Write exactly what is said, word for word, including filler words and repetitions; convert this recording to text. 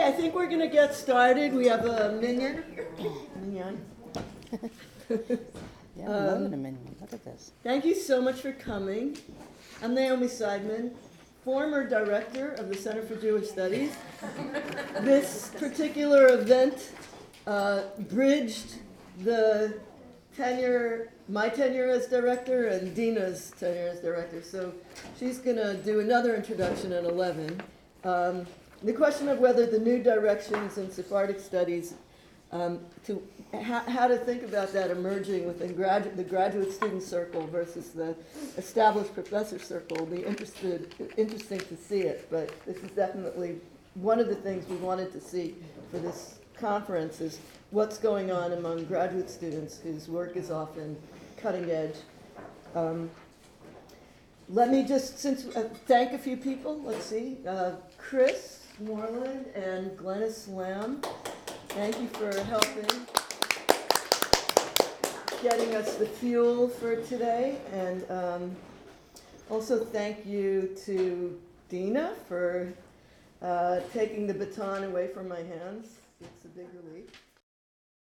I think we're going to get started. We have a minion. Minion. Yeah, more than a minion. Look at this. Thank you so much for coming. I'm Naomi Seidman, former director of the Center for Jewish Studies. This particular event uh, bridged the tenure, my tenure as director and Dina's tenure as director. So she's going to do another introduction at eleven. Um, the question of whether the new directions in Sephardic studies, um, to ha- how to think about that emerging within gradu- the graduate student circle versus the established professor circle will be interested, interesting to see it. But this is definitely one of the things we wanted to see for this conference is what's going on among graduate students whose work is often cutting edge. Um, let me just, since uh, thank a few people. Let's see, uh, Chris Moreland and Glennis Lamb. Thank you for helping getting us the fuel for today, and um, also thank you to Dina for uh, taking the baton away from my hands. It's a big relief.